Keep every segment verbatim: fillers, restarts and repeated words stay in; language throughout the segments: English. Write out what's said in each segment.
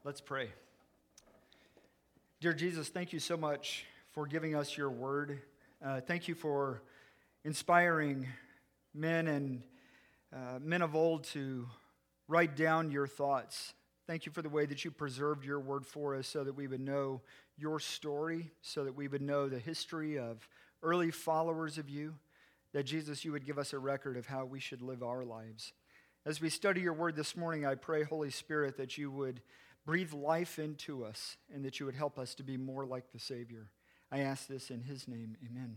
Let's pray. Dear Jesus, thank you so much for giving us your word. Uh, thank you for inspiring men and uh, men of old to write down your thoughts. Thank you for the way that you preserved your word for us so that we would know your story, so that we would know the history of early followers of you, that Jesus, you would give us a record of how we should live our lives. As we study your word this morning, I pray, Holy Spirit, that you would breathe life into us and that you would help us to be more like the Savior. I ask this in his name, amen.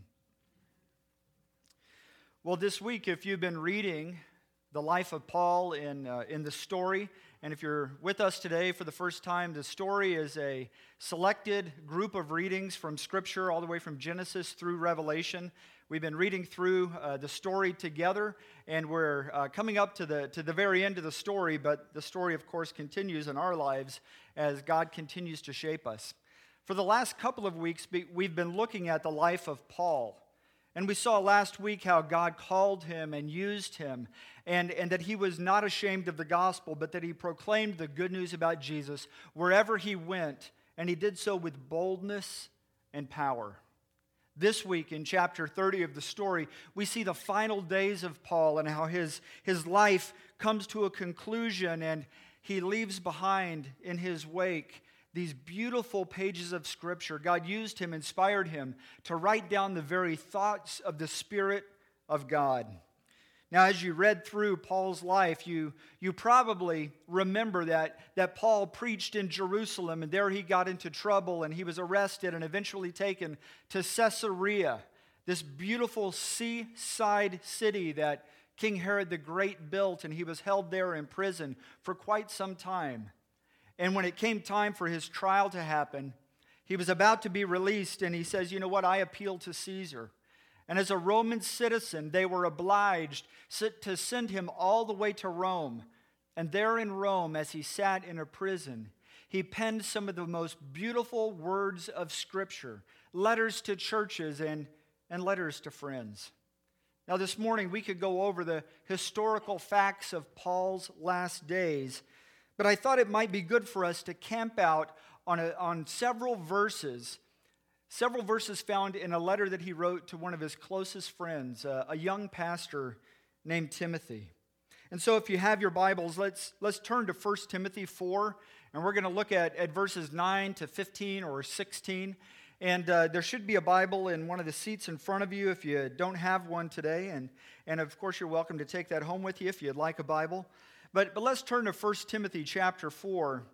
Well, this week, if you've been reading the life of Paul in, uh, in the story, and if you're with us today for the first time, the story is a selected group of readings from Scripture all the way from Genesis through Revelation. We've been reading through uh, the story together, and we're uh, coming up to the to the very end of the story, but the story, of course, continues in our lives as God continues to shape us. For the last couple of weeks, we've been looking at the life of Paul, and we saw last week how God called him and used him, and, and that he was not ashamed of the gospel, but that he proclaimed the good news about Jesus wherever he went, and he did so with boldness and power. This week, in chapter thirty of the story, we see the final days of Paul and how his, his life comes to a conclusion, and he leaves behind in his wake these beautiful pages of Scripture. God used him, inspired him to write down the very thoughts of the Spirit of God. Now, as you read through Paul's life, you, you probably remember that, that Paul preached in Jerusalem, and there he got into trouble, and he was arrested and eventually taken to Caesarea, this beautiful seaside city that King Herod the Great built, and he was held there in prison for quite some time. And when it came time for his trial to happen, he was about to be released, and he says, you know what, I appeal to Caesar. And as a Roman citizen, they were obliged to send him all the way to Rome. And there in Rome, as he sat in a prison, he penned some of the most beautiful words of Scripture, letters to churches and, and letters to friends. Now this morning, we could go over the historical facts of Paul's last days, but I thought it might be good for us to camp out on, a, on several verses Several verses found in a letter that he wrote to one of his closest friends, uh, a young pastor named Timothy. And so if you have your Bibles, let's, let's turn to First Timothy four, and we're going to look at, at verses nine to fifteen or sixteen. And uh, there should be a Bible in one of the seats in front of you if you don't have one today. And, and of course, you're welcome to take that home with you if you'd like a Bible. But, but let's turn to First Timothy chapter four.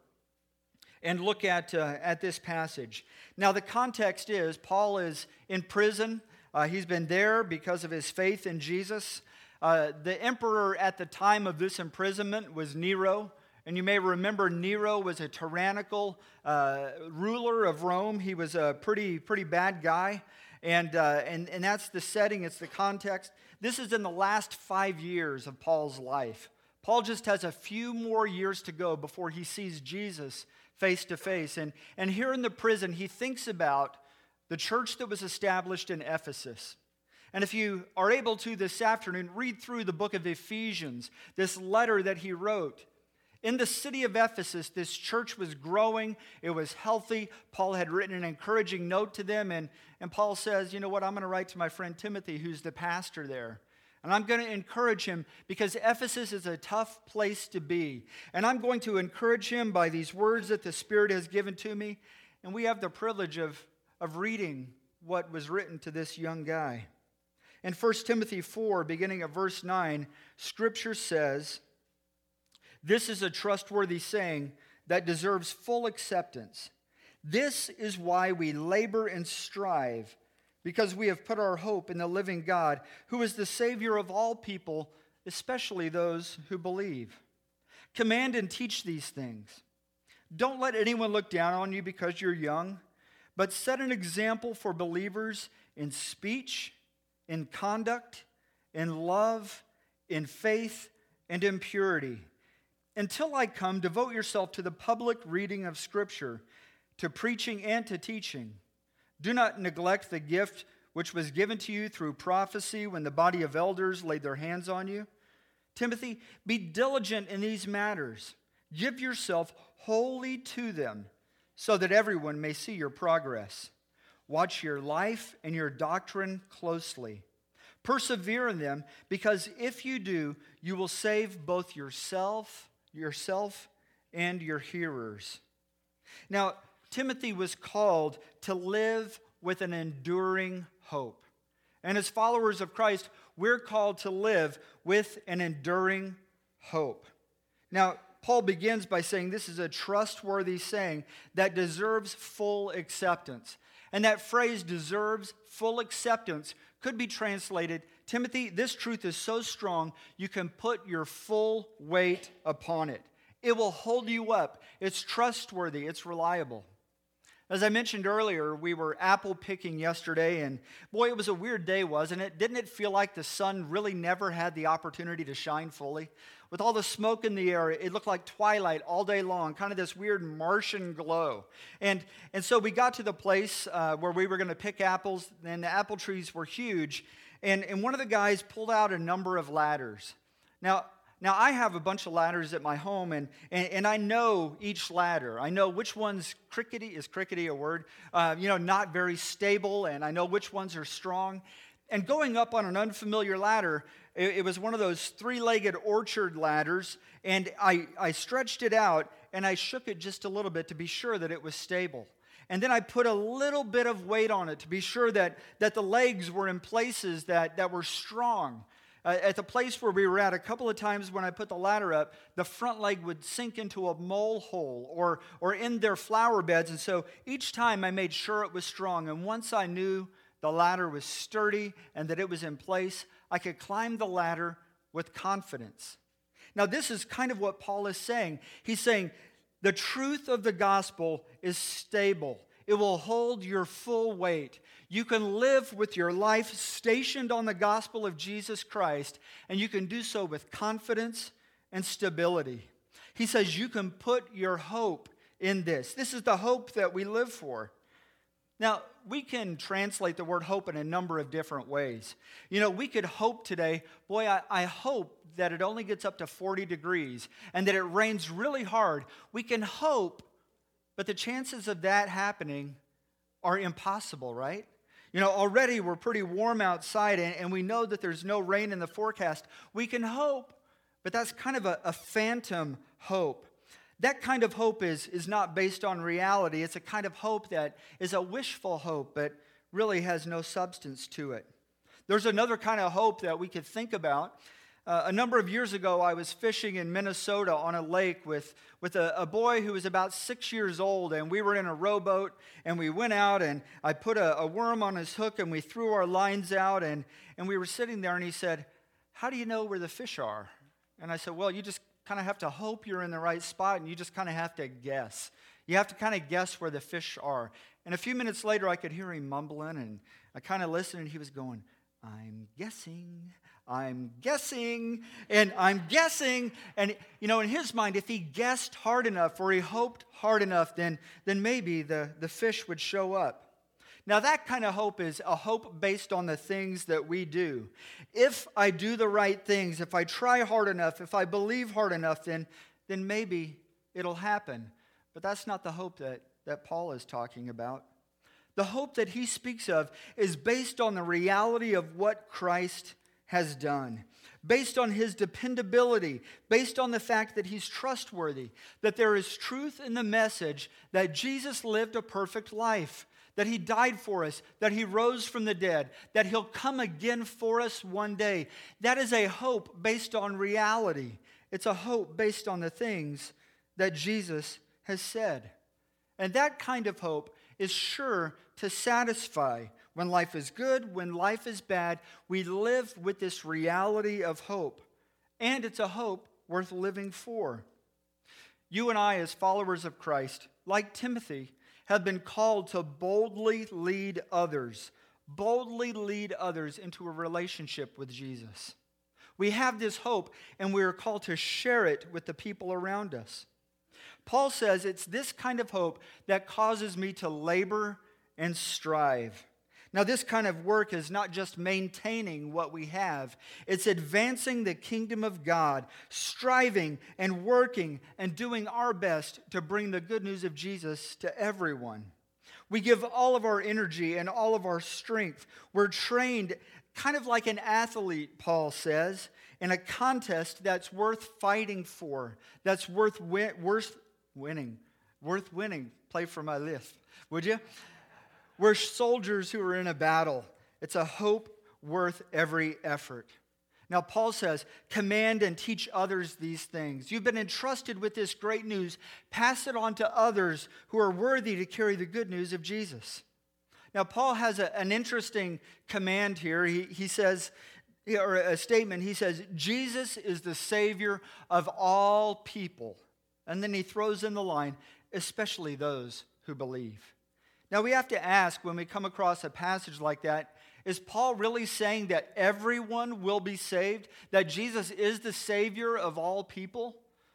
And look at uh, at this passage. Now, the context is Paul is in prison. Uh, he's been there because of his faith in Jesus. Uh, the emperor at the time of this imprisonment was Nero. And you may remember Nero was a tyrannical uh, ruler of Rome. He was a pretty pretty bad guy. And, uh, and, and that's the setting. It's the context. This is in the last five years of Paul's life. Paul just has a few more years to go before he sees Jesus face to face. And, and here in the prison, he thinks about the church that was established in Ephesus. And if you are able to this afternoon, read through the book of Ephesians, this letter that he wrote. In the city of Ephesus, this church was growing. It was healthy. Paul had written an encouraging note to them. And, and Paul says, you know what, I'm going to write to my friend Timothy, who's the pastor there. And I'm going to encourage him because Ephesus is a tough place to be. And I'm going to encourage him by these words that the Spirit has given to me. And we have the privilege of, of reading what was written to this young guy. In First Timothy four, beginning at verse nine, Scripture says, "This is a trustworthy saying that deserves full acceptance. This is why we labor and strive, because we have put our hope in the living God, who is the Savior of all people, especially those who believe. Command and teach these things. Don't let anyone look down on you because you're young, but set an example for believers in speech, in conduct, in love, in faith, and in purity. Until I come, devote yourself to the public reading of Scripture, to preaching and to teaching. Do not neglect the gift which was given to you through prophecy when the body of elders laid their hands on you. Timothy, be diligent in these matters. Give yourself wholly to them, so that everyone may see your progress. Watch your life and your doctrine closely. Persevere in them, because if you do, you will save both yourself, yourself and your hearers. Now, Timothy was called to live with an enduring hope. And as followers of Christ, we're called to live with an enduring hope. Now, Paul begins by saying this is a trustworthy saying that deserves full acceptance. And that phrase, deserves full acceptance, could be translated, Timothy, this truth is so strong, you can put your full weight upon it. It will hold you up. It's trustworthy. It's reliable. As I mentioned earlier, we were apple picking yesterday, and boy, it was a weird day, wasn't it? Didn't it feel like the sun really never had the opportunity to shine fully? With all the smoke in the air, it looked like twilight all day long, kind of this weird Martian glow. And, and so we got to the place uh, where we were going to pick apples, and the apple trees were huge, and, and one of the guys pulled out a number of ladders. Now, Now, I have a bunch of ladders at my home, and, and, and I know each ladder. I know which one's crickety, is crickety a word? Uh, you know, not very stable, and I know which ones are strong. And going up on an unfamiliar ladder, it, it was one of those three-legged orchard ladders, and I, I stretched it out, and I shook it just a little bit to be sure that it was stable. And then I put a little bit of weight on it to be sure that, that the legs were in places that, that were strong. Uh, at the place where we were at, a couple of times when I put the ladder up, the front leg would sink into a mole hole or, or in their flower beds. And so each time I made sure it was strong. And once I knew the ladder was sturdy and that it was in place, I could climb the ladder with confidence. Now, this is kind of what Paul is saying. He's saying the truth of the gospel is stable. It will hold your full weight. You can live with your life stationed on the gospel of Jesus Christ, and you can do so with confidence and stability. He says you can put your hope in this. This is the hope that we live for. Now, we can translate the word hope in a number of different ways. You know, we could hope today, boy, I, I hope that it only gets up to forty degrees and that it rains really hard. We can hope, but the chances of that happening are impossible, right? You know, already we're pretty warm outside, and, and we know that there's no rain in the forecast. We can hope, but that's kind of a, a phantom hope. That kind of hope is, is not based on reality. It's a kind of hope that is a wishful hope, but really has no substance to it. There's another kind of hope that we could think about. Uh, a number of years ago, I was fishing in Minnesota on a lake with, with a, a boy who was about six years old, and we were in a rowboat, and we went out, and I put a, a worm on his hook, and we threw our lines out, and, and we were sitting there, and he said, "How do you know where the fish are?" And I said, "Well, you just kind of have to hope you're in the right spot, and you just kind of have to guess. You have to kind of guess where the fish are." And a few minutes later, I could hear him mumbling, and I kind of listened, and he was going, "I'm guessing, I'm guessing, and I'm guessing." And, you know, in his mind, if he guessed hard enough or he hoped hard enough, then, then maybe the, the fish would show up. Now, that kind of hope is a hope based on the things that we do. If I do the right things, if I try hard enough, if I believe hard enough, then, then maybe it'll happen. But that's not the hope that, that Paul is talking about. The hope that he speaks of is based on the reality of what Christ has done, based on his dependability, based on the fact that he's trustworthy, that there is truth in the message that Jesus lived a perfect life, that he died for us, that he rose from the dead, that he'll come again for us one day. That is a hope based on reality. It's a hope based on the things that Jesus has said. And that kind of hope is sure to satisfy. When life is good, when life is bad, we live with this reality of hope. And it's a hope worth living for. You and I, as followers of Christ, like Timothy, have been called to boldly lead others, boldly lead others into a relationship with Jesus. We have this hope, and we are called to share it with the people around us. Paul says it's this kind of hope that causes me to labor and strive. Now, this kind of work is not just maintaining what we have. It's advancing the kingdom of God, striving and working and doing our best to bring the good news of Jesus to everyone. We give all of our energy and all of our strength. We're trained kind of like an athlete, Paul says, in a contest that's worth fighting for, that's worth, win- worth winning, worth winning. Play for my list, would you? We're soldiers who are in a battle. It's a hope worth every effort. Now, Paul says, command and teach others these things. You've been entrusted with this great news. Pass it on to others who are worthy to carry the good news of Jesus. Now, Paul has a, an interesting command here. He, he says, or a statement, he says, Jesus is the Savior of all people. And then he throws in the line, especially those who believe. Now, we have to ask when we come across a passage like that, is Paul really saying that everyone will be saved? That Jesus is the Savior of all people?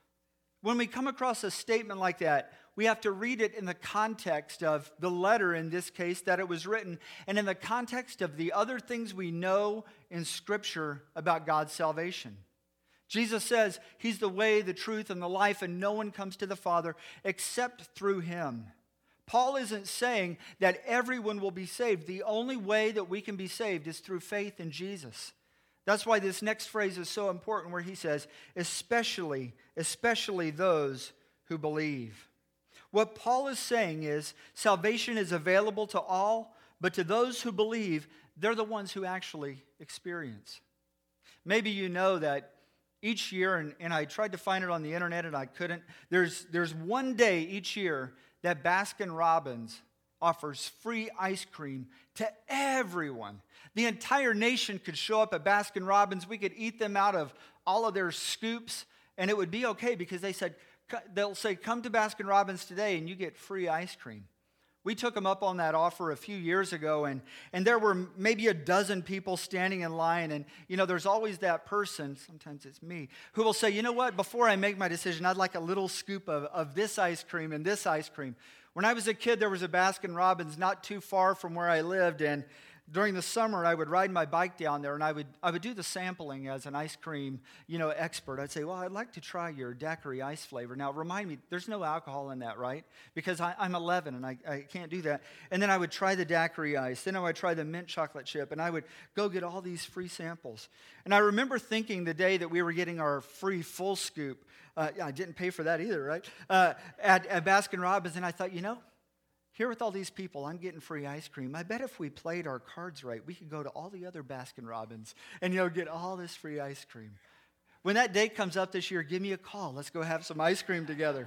When we come across a statement like that, we have to read it in the context of the letter, in this case, that it was written, and in the context of the other things we know in Scripture about God's salvation. Jesus says he's the way, the truth, and the life, and no one comes to the Father except through him. Paul isn't saying that everyone will be saved. The only way that we can be saved is through faith in Jesus. That's why this next phrase is so important, where he says, especially, especially those who believe. What Paul is saying is salvation is available to all, but to those who believe, they're the ones who actually experience. Maybe you know that each year, and, and I tried to find it on the internet and I couldn't, there's, there's one day each year that Baskin-Robbins offers free ice cream to everyone. The entire nation could show up at Baskin-Robbins. We could eat them out of all of their scoops, and it would be okay because they said, they'll say, come to Baskin-Robbins today and you get free ice cream. We took them up on that offer a few years ago, and, and there were maybe a dozen people standing in line, and, you know, there's always that person, sometimes it's me, who will say, you know what, before I make my decision, I'd like a little scoop of, of this ice cream and this ice cream. When I was a kid, there was a Baskin-Robbins not too far from where I lived, and during the summer, I would ride my bike down there, and I would I would do the sampling as an ice cream, you know, expert. I'd say, well, I'd like to try your daiquiri ice flavor. Now, remind me, there's no alcohol in that, right? Because I, I'm eleven, and I, I can't do that. And then I would try the daiquiri ice. Then I would try the mint chocolate chip, and I would go get all these free samples. And I remember thinking the day that we were getting our free full scoop, uh, I didn't pay for that either, right, uh, at, at Baskin-Robbins, and I thought, you know, here with all these people, I'm getting free ice cream. I bet if we played our cards right, we could go to all the other Baskin-Robbins and, you know, get all this free ice cream. When that day comes up this year, give me a call. Let's go have some ice cream together.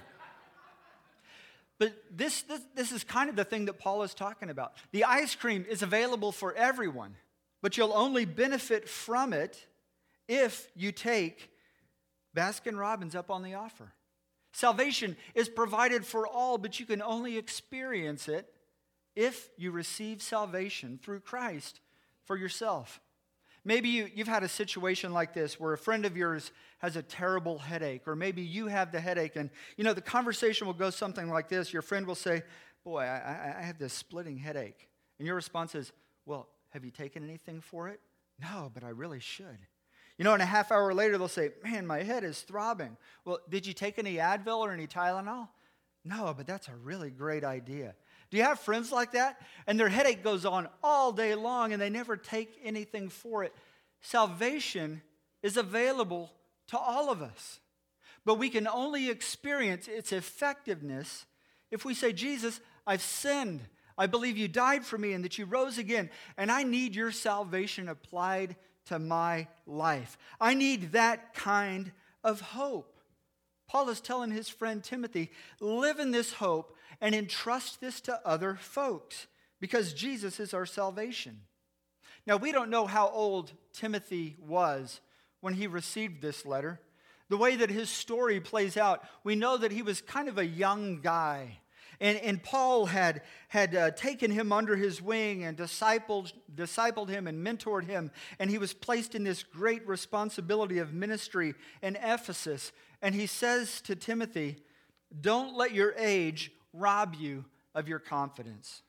But this, this, this is kind of the thing that Paul is talking about. The ice cream is available for everyone, but you'll only benefit from it if you take Baskin-Robbins up on the offer. Salvation is provided for all, but you can only experience it if you receive salvation through Christ for yourself. Maybe you, you've had a situation like this where a friend of yours has a terrible headache, or maybe you have the headache, and you know the conversation will go something like this. Your friend will say, boy, I, I have this splitting headache. And your response is, well, have you taken anything for it? No, but I really should. You know, and a half hour later, they'll say, man, my head is throbbing. Well, did you take any Advil or any Tylenol? No, but that's a really great idea. Do you have friends like that? And their headache goes on all day long, and they never take anything for it. Salvation is available to all of us. But we can only experience its effectiveness if we say, Jesus, I've sinned. I believe you died for me and that you rose again, and I need your salvation applied to my life. I need that kind of hope. Paul is telling his friend Timothy, live in this hope and entrust this to other folks because Jesus is our salvation. Now, we don't know how old Timothy was when he received this letter. The way that his story plays out, we know that he was kind of a young guy. And, and Paul had, had uh, taken him under his wing and discipled, discipled him and mentored him. And he was placed in this great responsibility of ministry in Ephesus. And he says to Timothy, don't let your age rob you of your confidence.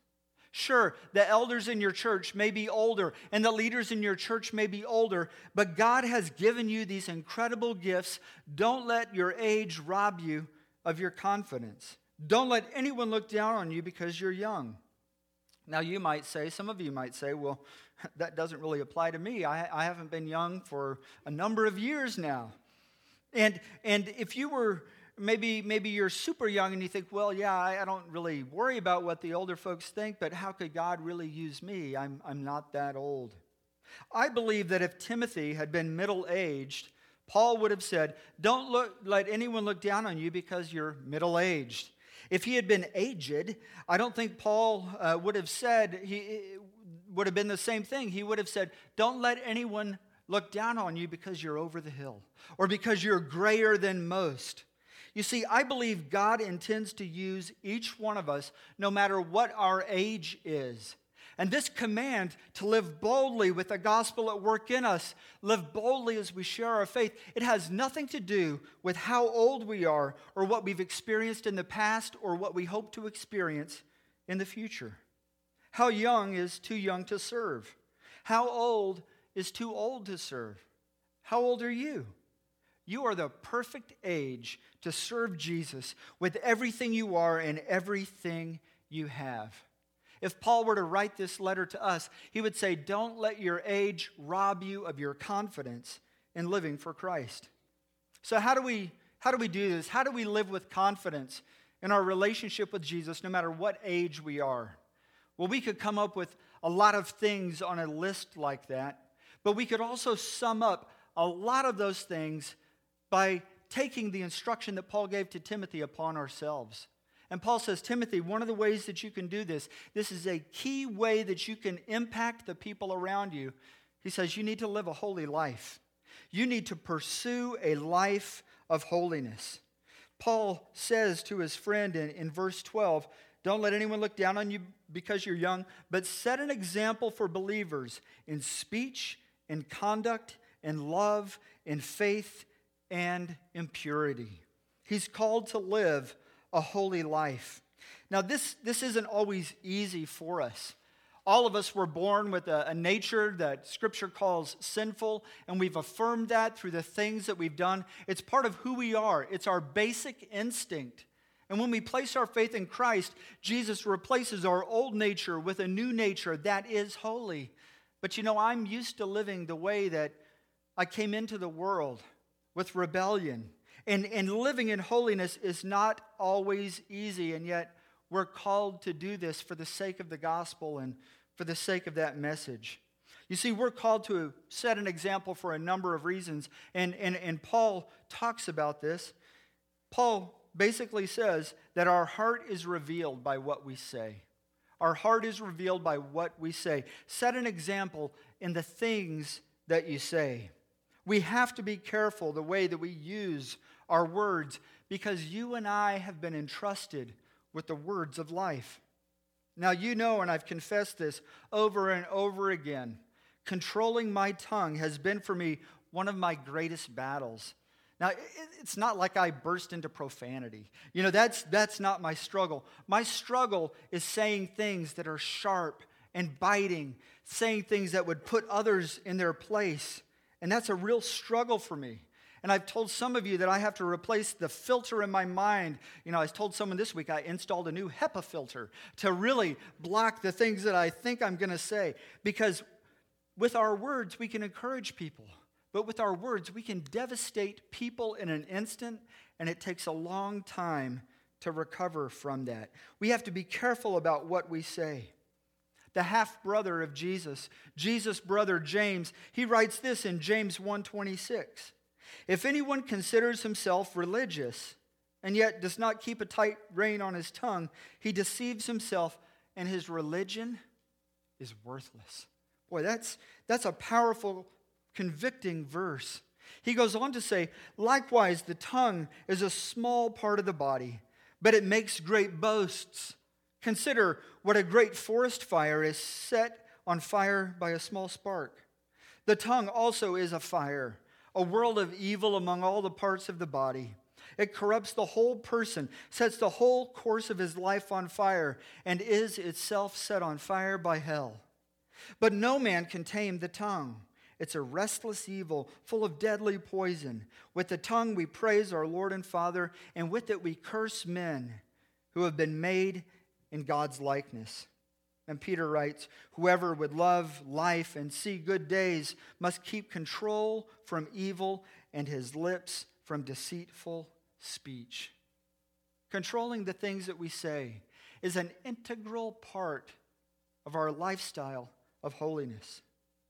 Sure, the elders in your church may be older, and the leaders in your church may be older, but God has given you these incredible gifts. Don't let your age rob you of your confidence. Don't let anyone look down on you because you're young. Now, you might say, some of you might say, well, that doesn't really apply to me. I, I haven't been young for a number of years now. And, and if you were... Maybe maybe you're super young and you think, well, yeah, I, I don't really worry about what the older folks think, but how could God really use me? I'm, I'm not that old. I believe that if Timothy had been middle-aged, Paul would have said, don't look, let anyone look down on you because you're middle-aged. If he had been aged, I don't think Paul uh, would have said, he would have been the same thing. He would have said, don't let anyone look down on you because you're over the hill or because you're grayer than most. You see, I believe God intends to use each one of us, no matter what our age is. And this command to live boldly with the gospel at work in us, live boldly as we share our faith, it has nothing to do with how old we are or what we've experienced in the past or what we hope to experience in the future. How young is too young to serve? How old is too old to serve? How old are you? You are the perfect age to serve Jesus with everything you are and everything you have. If Paul were to write this letter to us, he would say, don't let your age rob you of your confidence in living for Christ. So how do we, how do we do this? How do we live with confidence in our relationship with Jesus, no matter what age we are? Well, we could come up with a lot of things on a list like that, but we could also sum up a lot of those things by taking the instruction that Paul gave to Timothy upon ourselves. And Paul says, Timothy, one of the ways that you can do this, this is a key way that you can impact the people around you. He says, you need to live a holy life. You need to pursue a life of holiness. Paul says to his friend in, in verse twelve, don't let anyone look down on you because you're young, but set an example for believers in speech, in conduct, in love, in faith, and in purity. He's called to live a holy life. Now, this, this isn't always easy for us. All of us were born with a, a nature that Scripture calls sinful, and we've affirmed that through the things that we've done. It's part of who we are. It's our basic instinct. And when we place our faith in Christ, Jesus replaces our old nature with a new nature that is holy. But you know, I'm used to living the way that I came into the world, with rebellion. And, and living in holiness is not always easy, and yet we're called to do this for the sake of the gospel and for the sake of that message. You see, we're called to set an example for a number of reasons, and, and, and Paul talks about this. Paul basically says that our heart is revealed by what we say. Our heart is revealed by what we say. Set an example in the things that you say. We have to be careful the way that we use our words because you and I have been entrusted with the words of life. Now, you know, and I've confessed this over and over again, controlling my tongue has been for me one of my greatest battles. Now, it's not like I burst into profanity. You know, that's, that's not my struggle. My struggle is saying things that are sharp and biting, saying things that would put others in their place. And that's a real struggle for me. And I've told some of you that I have to replace the filter in my mind. You know, I told someone this week I installed a new HEPA filter to really block the things that I think I'm going to say. Because with our words, we can encourage people. But with our words, we can devastate people in an instant, and it takes a long time to recover from that. We have to be careful about what we say. The half-brother of Jesus, Jesus' brother James, he writes this in James one twenty-six. If anyone considers himself religious and yet does not keep a tight rein on his tongue, he deceives himself and his religion is worthless. Boy, that's, that's a powerful, convicting verse. He goes on to say, likewise, the tongue is a small part of the body, but it makes great boasts. Consider what a great forest fire is set on fire by a small spark. The tongue also is a fire, a world of evil among all the parts of the body. It corrupts the whole person, sets the whole course of his life on fire, and is itself set on fire by hell. But no man can tame the tongue. It's a restless evil, full of deadly poison. With the tongue we praise our Lord and Father, and with it we curse men who have been made in God's likeness. And Peter writes, whoever would love life and see good days must keep control from evil and his lips from deceitful speech. Controlling the things that we say is an integral part of our lifestyle of holiness.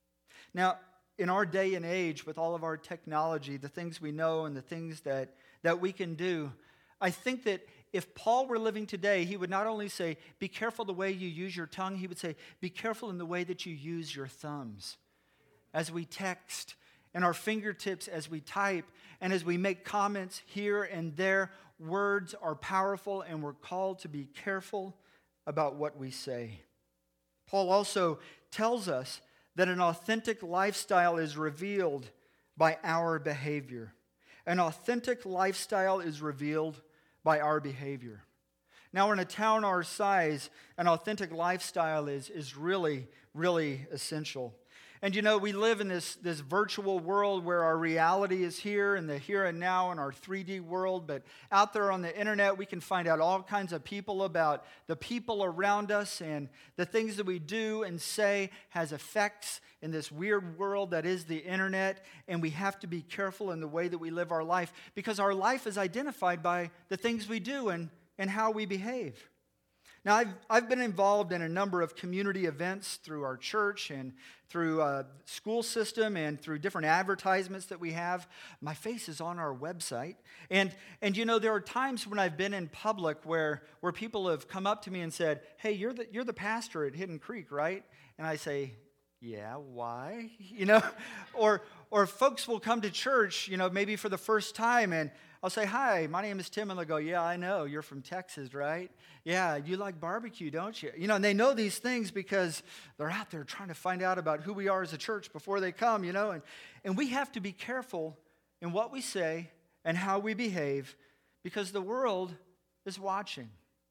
Now, in our day and age, with all of our technology, the things we know and the things that, that we can do, I think that if Paul were living today, he would not only say, be careful the way you use your tongue, he would say, be careful in the way that you use your thumbs. As we text, and our fingertips as we type, and as we make comments here and there, words are powerful, and we're called to be careful about what we say. Paul also tells us that an authentic lifestyle is revealed by our behavior. An authentic lifestyle is revealed by our behavior. Now, in a town our size, an authentic lifestyle is, is really, really essential. And you know, we live in this, this virtual world where our reality is here in the here and now in our three D world, but out there on the internet we can find out all kinds of people about the people around us, and the things that we do and say has effects in this weird world that is the internet, and we have to be careful in the way that we live our life, because our life is identified by the things we do and, and how we behave. Now, I've, I've been involved in a number of community events through our church and through a school system and through different advertisements that we have. My face is on our website. And, and you know, there are times when I've been in public where, where people have come up to me and said, hey, you're the, you're the pastor at Hidden Creek, right? And I say, yeah, why? You know, or or folks will come to church, you know, maybe for the first time, and I'll say, hi, my name is Tim, and they'll go, yeah, I know, you're from Texas, right? Yeah, you like barbecue, don't you? You know, and they know these things because they're out there trying to find out about who we are as a church before they come, you know, and, and we have to be careful in what we say and how we behave, because the world is watching.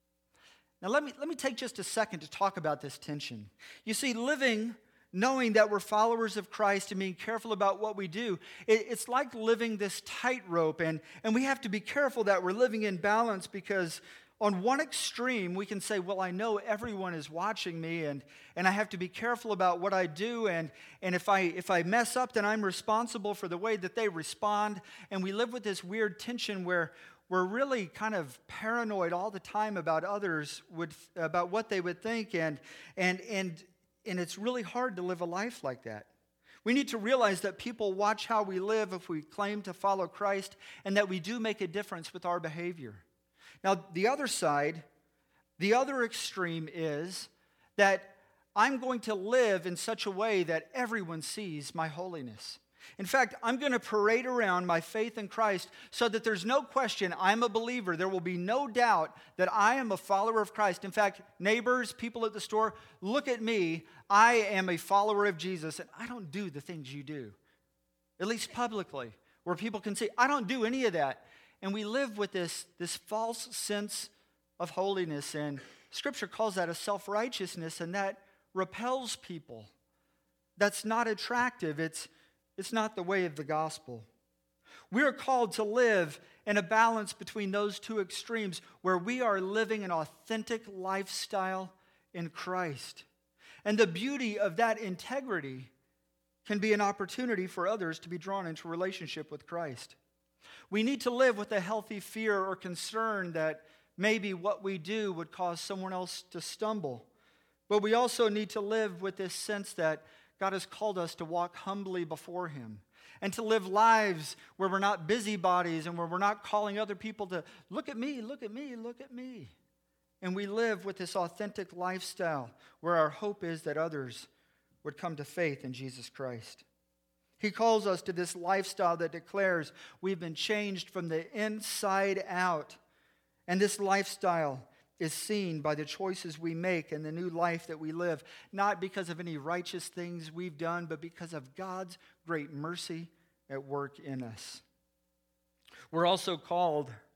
Now, let me, let me take just a second to talk about this tension. You see, living knowing that we're followers of Christ and being careful about what we do, it, it's like living this tightrope, and, and we have to be careful that we're living in balance, because on one extreme, we can say, well, I know everyone is watching me, and, and I have to be careful about what I do, and, and if I if I mess up, then I'm responsible for the way that they respond, and we live with this weird tension where we're really kind of paranoid all the time about others, would about what they would think, and and and And it's really hard to live a life like that. We need to realize that people watch how we live if we claim to follow Christ, and that we do make a difference with our behavior. Now, the other side, the other extreme is that I'm going to live in such a way that everyone sees my holiness. In fact, I'm going to parade around my faith in Christ so that there's no question I'm a believer. There will be no doubt that I am a follower of Christ. In fact, neighbors, people at the store, look at me. I am a follower of Jesus, and I don't do the things you do, at least publicly, where people can see, I don't do any of that. And we live with this, this false sense of holiness, and Scripture calls that a self-righteousness, and that repels people. That's not attractive. It's It's not the way of the gospel. We are called to live in a balance between those two extremes, where we are living an authentic lifestyle in Christ. And the beauty of that integrity can be an opportunity for others to be drawn into a relationship with Christ. We need to live with a healthy fear or concern that maybe what we do would cause someone else to stumble. But we also need to live with this sense that God has called us to walk humbly before Him, and to live lives where we're not busybodies and where we're not calling other people to look at me, look at me, look at me. And we live with this authentic lifestyle where our hope is that others would come to faith in Jesus Christ. He calls us to this lifestyle that declares we've been changed from the inside out. And this lifestyle is seen by the choices we make and the new life that we live, not because of any righteous things we've done, but because of God's great mercy at work in us. We're also called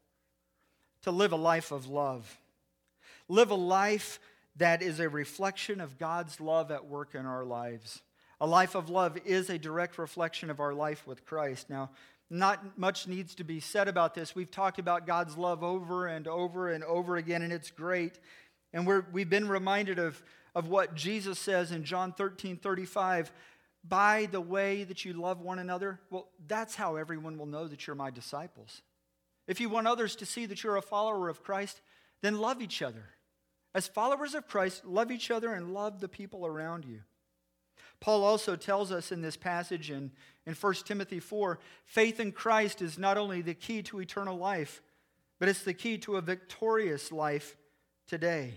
to live a life of love. Live a life that is a reflection of God's love at work in our lives. A life of love is a direct reflection of our life with Christ. Now, not much needs to be said about this. We've talked about God's love over and over and over again, and it's great. And we're, we've been reminded of, of what Jesus says in John thirteen thirty-five. By the way that you love one another, well, that's how everyone will know that you're my disciples. If you want others to see that you're a follower of Christ, then love each other. As followers of Christ, love each other and love the people around you. Paul also tells us in this passage in, in First Timothy four, faith in Christ is not only the key to eternal life, but it's the key to a victorious life today.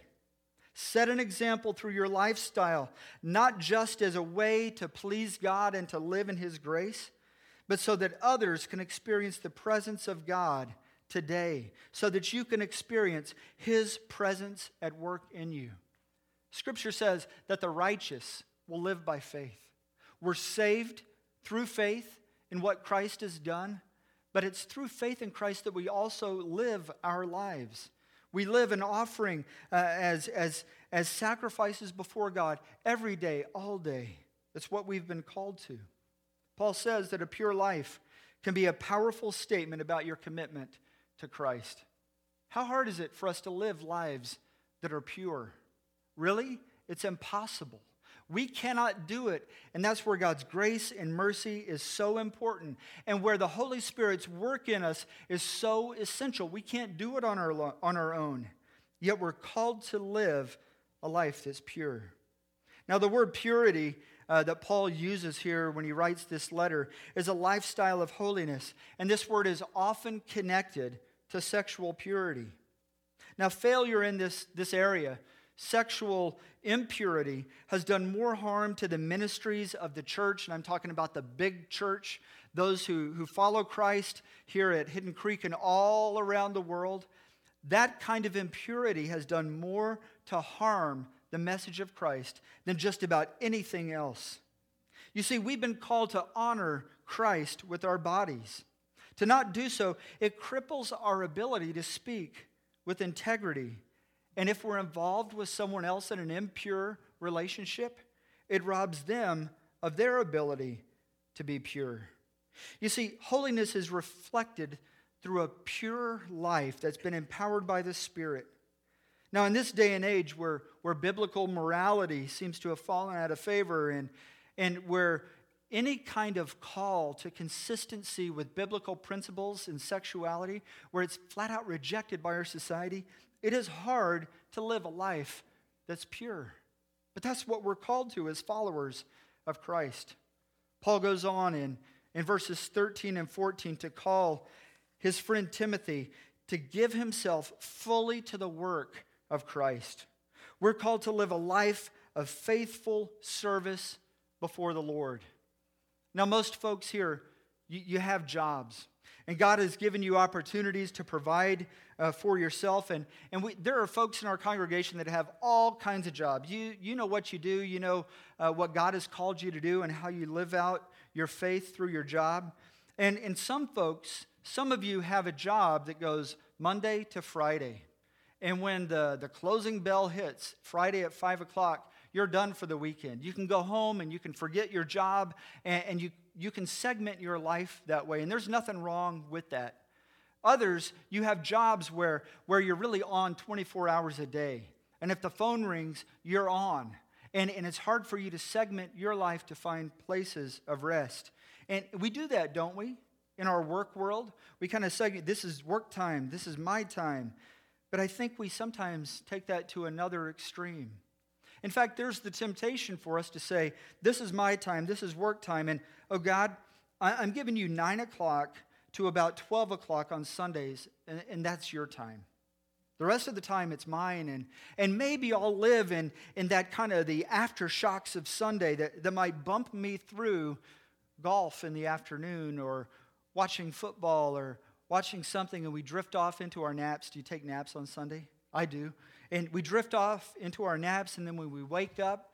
Set an example through your lifestyle, not just as a way to please God and to live in His grace, but so that others can experience the presence of God today, so that you can experience His presence at work in you. Scripture says that the righteous will live by faith. We're saved through faith in what Christ has done, but it's through faith in Christ that we also live our lives. We live an offering uh, as, as, as sacrifices before God every day, all day. That's what we've been called to. Paul says that a pure life can be a powerful statement about your commitment to Christ. How hard is it for us to live lives that are pure? Really? It's impossible. We cannot do it, and that's where God's grace and mercy is so important, and where the Holy Spirit's work in us is so essential. We can't do it on our, on our own, yet we're called to live a life that's pure. Now, the word purity uh, that Paul uses here when he writes this letter is a lifestyle of holiness, and this word is often connected to sexual purity. Now, failure in this, this area, sexual impurity, has done more harm to the ministries of the church, and I'm talking about the big church, those who, who follow Christ here at Hidden Creek and all around the world. That kind of impurity has done more to harm the message of Christ than just about anything else. You see, we've been called to honor Christ with our bodies. To not do so, it cripples our ability to speak with integrity. And if we're involved with someone else in an impure relationship, it robs them of their ability to be pure. You see, holiness is reflected through a pure life that's been empowered by the Spirit. Now, in this day and age where, where biblical morality seems to have fallen out of favor, and, and where any kind of call to consistency with biblical principles in sexuality, where it's flat out rejected by our society, it is hard to live a life that's pure. But that's what we're called to as followers of Christ. Paul goes on in, in verses thirteen and fourteen to call his friend Timothy to give himself fully to the work of Christ. We're called to live a life of faithful service before the Lord. Now, most folks here, you, you have jobs. And God has given you opportunities to provide uh, for yourself. And, and we, there are folks in our congregation that have all kinds of jobs. You, you know what you do. You know uh, what God has called you to do and how you live out your faith through your job. And, and some folks, some of you have a job that goes Monday to Friday. And when the, the closing bell hits, Friday at five o'clock, you're done for the weekend. You can go home and you can forget your job, and, and you You can segment your life that way, and there's nothing wrong with that. Others, you have jobs where, where you're really on twenty-four hours a day. And if the phone rings, you're on. And, and it's hard for you to segment your life to find places of rest. And we do that, don't we? In our work world, we kind of segment, this is work time, this is my time. But I think we sometimes take that to another extreme. In fact, there's the temptation for us to say, this is my time, this is work time, and oh God, I'm giving you nine o'clock to about twelve o'clock on Sundays, and, and that's your time. The rest of the time, it's mine, and, and maybe I'll live in, in that kind of the aftershocks of Sunday that, that might bump me through golf in the afternoon, or watching football, or watching something, and we drift off into our naps. Do you take naps on Sunday? I do. And we drift off into our naps, and then when we wake up,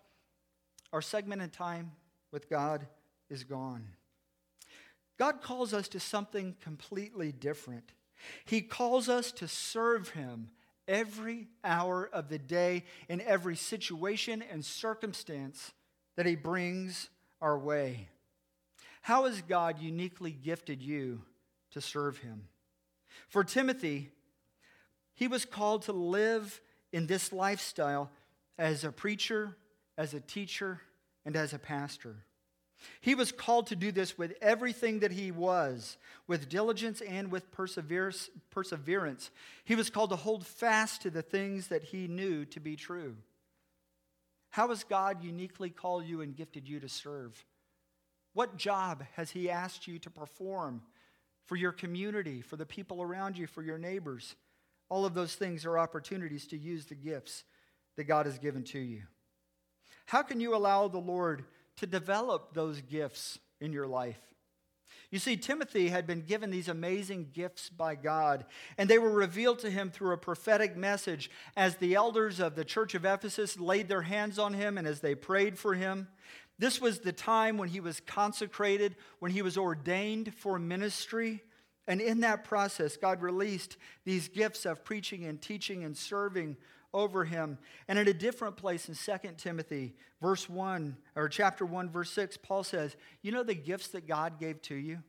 our segmented time with God is gone. God calls us to something completely different. He calls us to serve him every hour of the day in every situation and circumstance that he brings our way. How has God uniquely gifted you to serve him? For Timothy, he was called to live in this lifestyle as a preacher, as a teacher, and as a pastor. He was called to do this with everything that he was, with diligence and with perseverance. perseverance. He was called to hold fast to the things that he knew to be true. How has God uniquely called you and gifted you to serve? What job has he asked you to perform for your community, for the people around you, for your neighbors? All of those things are opportunities to use the gifts that God has given to you. How can you allow the Lord to develop those gifts in your life? You see, Timothy had been given these amazing gifts by God, and they were revealed to him through a prophetic message as the elders of the church of Ephesus laid their hands on him and as they prayed for him. This was the time when he was consecrated, when he was ordained for ministry. And in that process, God released these gifts of preaching and teaching and serving over him. And in a different place in Second Timothy, verse one, or chapter one, verse six, Paul says, you know the gifts that God gave to you?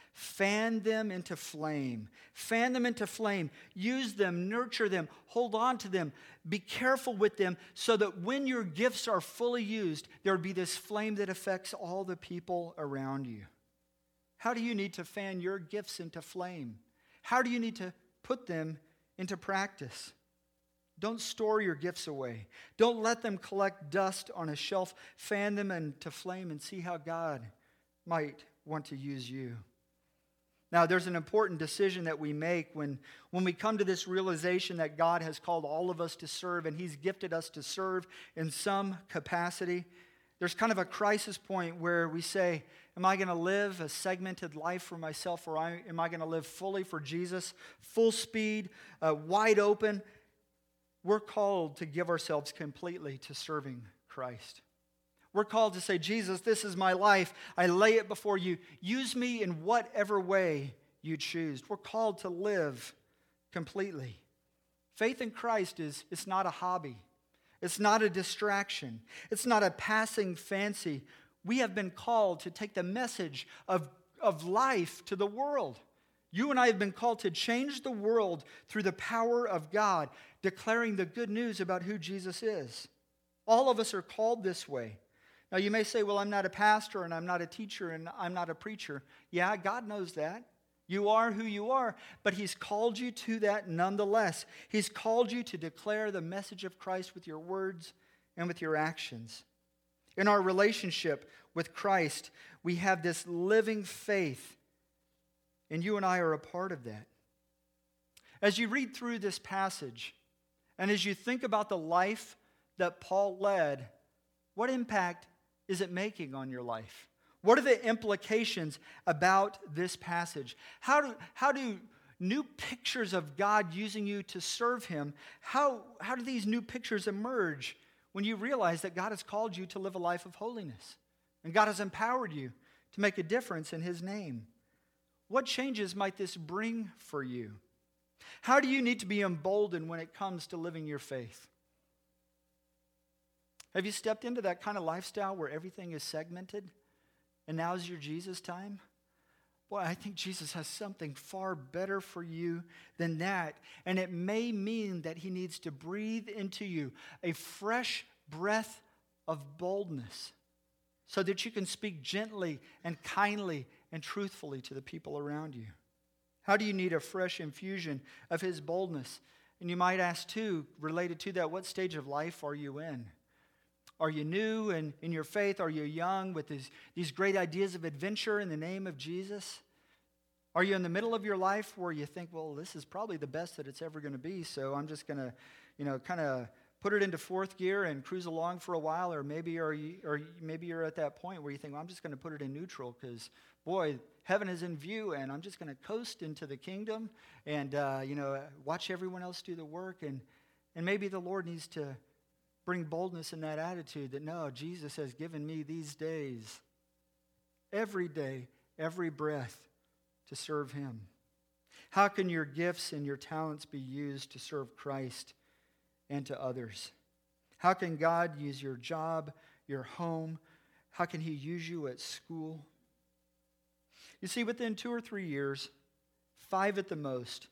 Fan them into flame. Fan them into flame. Use them, nurture them, hold on to them. Be careful with them so that when your gifts are fully used, there will be this flame that affects all the people around you. How do you need to fan your gifts into flame? How do you need to put them into practice? Don't store your gifts away. Don't let them collect dust on a shelf. Fan them into flame and see how God might want to use you. Now, there's an important decision that we make when, when we come to this realization that God has called all of us to serve and he's gifted us to serve in some capacity. There's kind of a crisis point where we say, am I going to live a segmented life for myself, or am I going to live fully for Jesus, full speed, uh, wide open? We're called to give ourselves completely to serving Christ. We're called to say, Jesus, this is my life. I lay it before you. Use me in whatever way you choose. We're called to live completely. Faith in Christ is it's not a hobby. It's not a distraction. It's not a passing fancy. We have been called to take the message of, of life to the world. You and I have been called to change the world through the power of God, declaring the good news about who Jesus is. All of us are called this way. Now you may say, well, I'm not a pastor and I'm not a teacher and I'm not a preacher. Yeah, God knows that. You are who you are, but he's called you to that nonetheless. He's called you to declare the message of Christ with your words and with your actions. In our relationship with Christ, we have this living faith, and you and I are a part of that. As you read through this passage, and as you think about the life that Paul led, what impact is it making on your life? What are the implications about this passage? How do, how do new pictures of God using you to serve him, how, how do these new pictures emerge when you realize that God has called you to live a life of holiness and God has empowered you to make a difference in his name? What changes might this bring for you? How do you need to be emboldened when it comes to living your faith? Have you stepped into that kind of lifestyle where everything is segmented and now's your Jesus time? Boy, I think Jesus has something far better for you than that. And it may mean that he needs to breathe into you a fresh breath of boldness so that you can speak gently and kindly and truthfully to the people around you. How do you need a fresh infusion of his boldness? And you might ask too, related to that, what stage of life are you in? Are you new in, in your faith? Are you young with these, these great ideas of adventure in the name of Jesus? Are you in the middle of your life where you think, well, this is probably the best that it's ever going to be, so I'm just going to, you know, kind of put it into fourth gear and cruise along for a while? Or maybe are you, or maybe you're at that point where you think, well, I'm just going to put it in neutral because, boy, heaven is in view, and I'm just going to coast into the kingdom and, uh, you know, watch everyone else do the work. And, and maybe the Lord needs to bring boldness in that attitude that, no, Jesus has given me these days, every day, every breath, to serve him. How can your gifts and your talents be used to serve Christ and to others? How can God use your job, your home? How can he use you at school? You see, within two or three years, five at the most,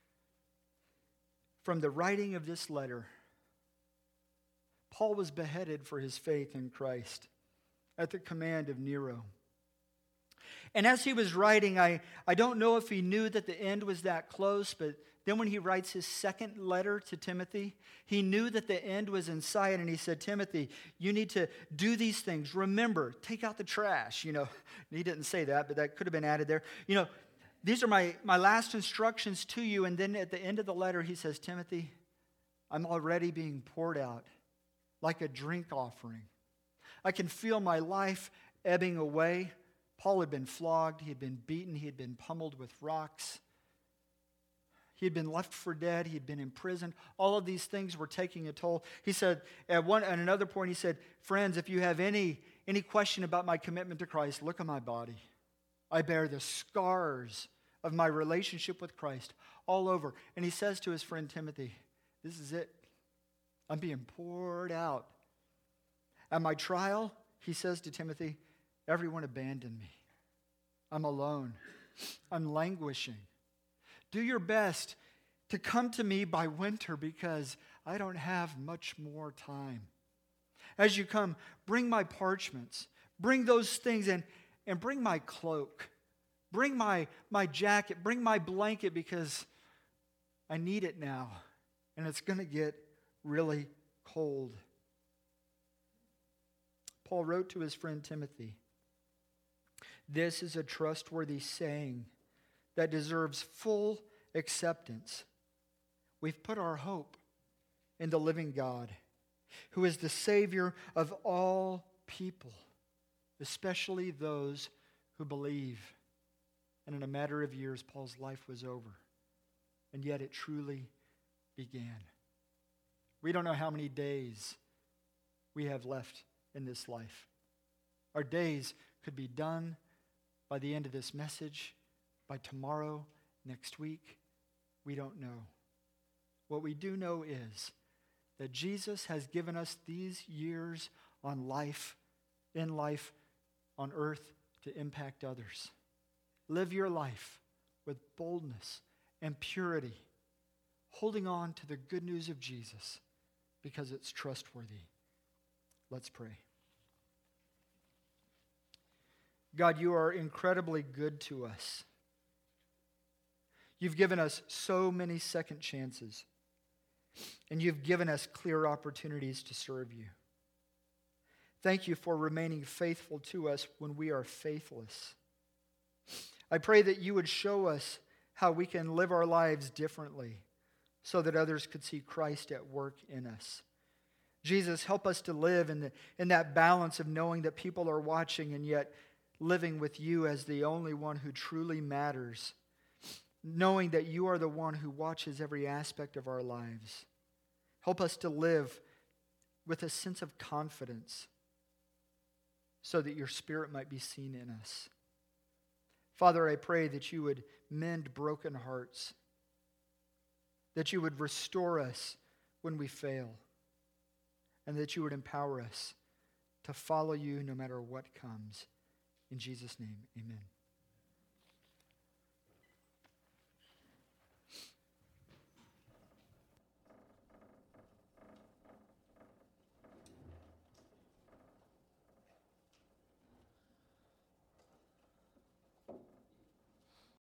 from the writing of this letter, Paul was beheaded for his faith in Christ at the command of Nero. And as he was writing, I, I don't know if he knew that the end was that close, but then when he writes his second letter to Timothy, he knew that the end was in sight, and he said, Timothy, you need to do these things. Remember, take out the trash. You know, he didn't say that, but that could have been added there. You know, these are my, my last instructions to you. And then at the end of the letter, he says, Timothy, I'm already being poured out like a drink offering. I can feel my life ebbing away. Paul had been flogged, he had been beaten, he had been pummeled with rocks. He had been left for dead, he had been imprisoned. All of these things were taking a toll. He said, at one at another point, he said, friends, if you have any, any question about my commitment to Christ, look at my body. I bear the scars of my relationship with Christ all over. And he says to his friend Timothy, this is it. I'm being poured out. At my trial, he says to Timothy, everyone abandoned me. I'm alone. I'm languishing. Do your best to come to me by winter because I don't have much more time. As you come, bring my parchments. Bring those things and, and bring my cloak. Bring my, my jacket. Bring my blanket because I need it now. And it's going to get really cold. Paul wrote to his friend Timothy, this is a trustworthy saying that deserves full acceptance. We've put our hope in the living God, who is the Savior of all people, especially those who believe. And in a matter of years, Paul's life was over. And yet it truly began. We don't know how many days we have left in this life. Our days could be done by the end of this message, by tomorrow, next week. We don't know. What we do know is that Jesus has given us these years on life, in life, on earth to impact others. Live your life with boldness and purity, holding on to the good news of Jesus because it's trustworthy. Let's pray. God, you are incredibly good to us. You've given us so many second chances, and you've given us clear opportunities to serve you. Thank you for remaining faithful to us when we are faithless. I pray that you would show us how we can live our lives differently so that others could see Christ at work in us. Jesus, help us to live in, the, in that balance of knowing that people are watching and yet living with you as the only one who truly matters, knowing that you are the one who watches every aspect of our lives. Help us to live with a sense of confidence so that your Spirit might be seen in us. Father, I pray that you would mend broken hearts, that you would restore us when we fail, and that you would empower us to follow you no matter what comes. In Jesus' name, amen.